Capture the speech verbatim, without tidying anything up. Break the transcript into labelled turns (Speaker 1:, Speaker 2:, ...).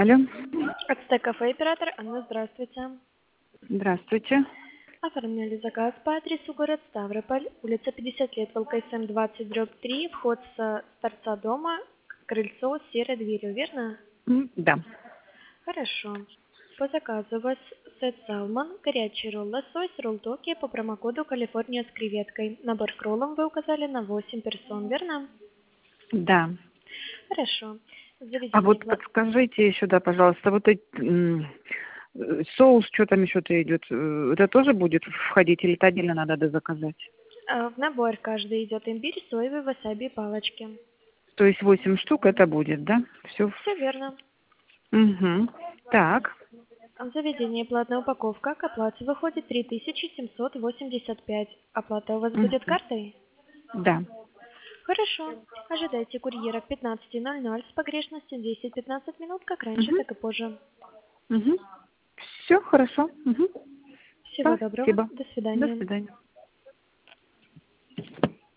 Speaker 1: Алло.
Speaker 2: Ацтек кафе, оператор Анна, здравствуйте.
Speaker 1: Здравствуйте.
Speaker 2: Оформляли заказ по адресу город Ставрополь, улица пятьдесят лет, ВЛКСМ двадцать, дробь три, вход с торца дома, крыльцо с серой дверью, верно?
Speaker 1: М, Да.
Speaker 2: Хорошо. По заказу у вас сет салмон, горячий ролл лосось, ролл токи по промокоду Калифорния с креветкой. Набор к роллам вы указали на восемь персон, верно?
Speaker 1: Да.
Speaker 2: Хорошо.
Speaker 1: А
Speaker 2: Заведение
Speaker 1: вот
Speaker 2: пла-
Speaker 1: подскажите еще, да, пожалуйста, вот эти, м, э, соус, что там еще-то идет, э, это тоже будет входить или это отдельно надо дозаказать?
Speaker 2: э, В набор каждый идет имбирь, соевый, васаби и палочки.
Speaker 1: То есть восемь штук это будет, да? Все.
Speaker 2: Все верно.
Speaker 1: Угу. Так.
Speaker 2: В заведении платная упаковка, к оплате выходит три тысячи семьсот восемьдесят пять. Оплата у вас будет
Speaker 1: Мгм.
Speaker 2: картой?
Speaker 1: Да.
Speaker 2: Хорошо. Ожидайте курьера к пятнадцати ноль ноль с погрешностью десять-пятнадцать минут, как раньше,
Speaker 1: Угу.
Speaker 2: так и позже.
Speaker 1: Угу. Все хорошо. Угу.
Speaker 2: Всего доброго.
Speaker 1: Спасибо.
Speaker 2: До
Speaker 1: До
Speaker 2: свидания.
Speaker 1: свидания.